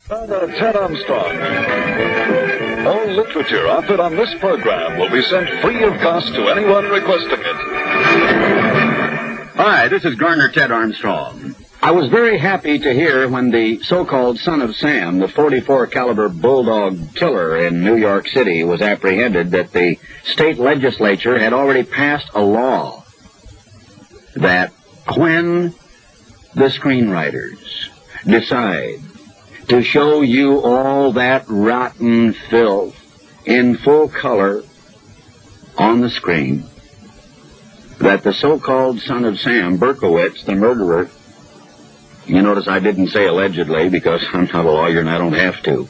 Father Ted Armstrong. All literature offered on this program will be sent free of cost to anyone requesting it. Hi, this is Garner Ted Armstrong. I was very happy to hear when the so-called Son of Sam, the .44 caliber bulldog killer in New York City, was apprehended that the state legislature had already passed a law that when the screenwriters decide to show you all that rotten filth in full color on the screen, that the so-called Son of Sam, Berkowitz, the murderer, you notice I didn't say allegedly because I'm not a lawyer and I don't have to,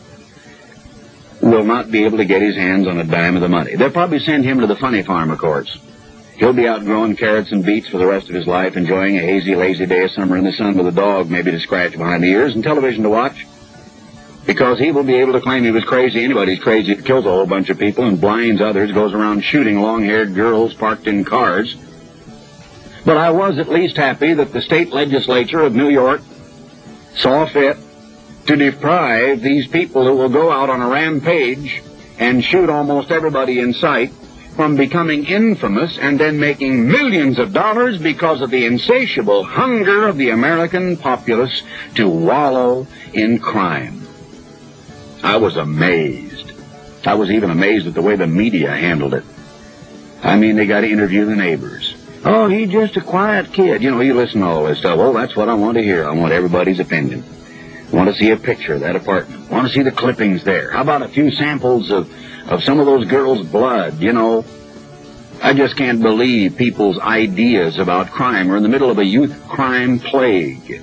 will not be able to get his hands on a dime of the money. They'll probably send him to the funny farm, of course. He'll be out growing carrots and beets for the rest of his life, enjoying a hazy, lazy day of summer in the sun with a dog maybe to scratch behind the ears and television to watch, because he will be able to claim he was crazy. Anybody's crazy that kills a whole bunch of people and blinds others, goes around shooting long-haired girls parked in cars. But I was at least happy that the state legislature of New York saw fit to deprive these people who will go out on a rampage and shoot almost everybody in sight from becoming infamous and then making millions of dollars because of the insatiable hunger of the American populace to wallow in crime. I was amazed. I was even amazed at the way the media handled it. I mean, they got to interview the neighbors. Oh, he's just a quiet kid. You know, you listen to all this stuff. Oh, that's what I want to hear. I want everybody's opinion. I want to see a picture of that apartment. I want to see the clippings there. How about a few samples of some of those girls' blood, you know? I just can't believe people's ideas about crime. We're in the middle of a youth crime plague.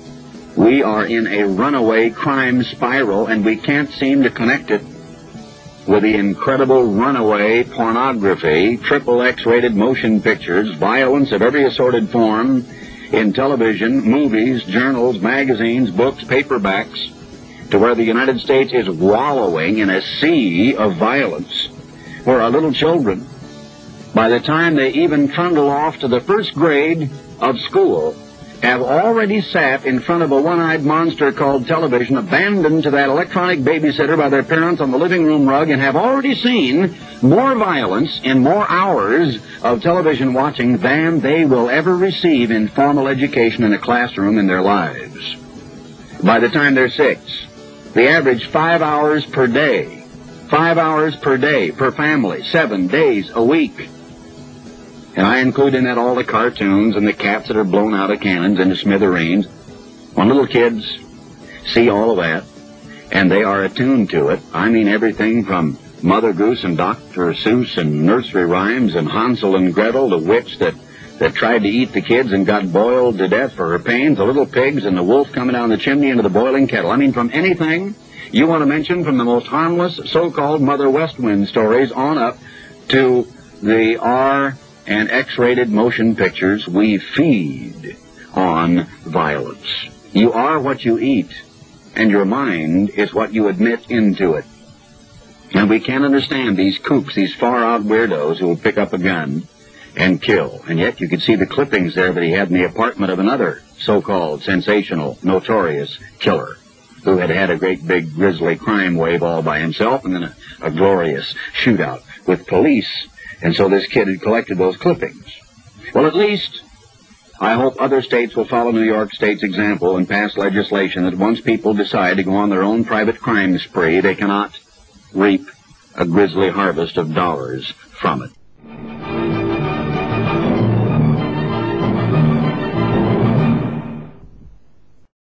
We are in a runaway crime spiral, and we can't seem to connect it with the incredible runaway pornography, XXX-rated motion pictures, violence of every assorted form in television, movies, journals, magazines, books, paperbacks, to where the United States is wallowing in a sea of violence, where our little children, by the time they even trundle off to the first grade of school, have already sat in front of a one-eyed monster called television, abandoned to that electronic babysitter by their parents on the living room rug, and have already seen more violence in more hours of television watching than they will ever receive in formal education in a classroom in their lives. By the time they're 6, the average 5 hours per day. 5 hours per day per family, 7 days a week. And I include in that all the cartoons and the cats that are blown out of cannons into smithereens. When little kids see all of that, and they are attuned to it, I mean everything from Mother Goose and Dr. Seuss and nursery rhymes and Hansel and Gretel, the witch that tried to eat the kids and got boiled to death for her pains, the little pigs and the wolf coming down the chimney into the boiling kettle. I mean, from anything you want to mention, from the most harmless so-called Mother West Wind stories on up to the R and X-rated motion pictures, we feed on violence. You are what you eat, and your mind is what you admit into it. And we can't understand these kooks, these far-out weirdos who will pick up a gun and kill. And yet you could see the clippings there that he had in the apartment of another so-called sensational, notorious killer who had had a great big grisly crime wave all by himself, and then a glorious shootout with police. And so this kid had collected those clippings. Well, at least I hope other states will follow New York State's example and pass legislation that once people decide to go on their own private crime spree, they cannot reap a grisly harvest of dollars from it.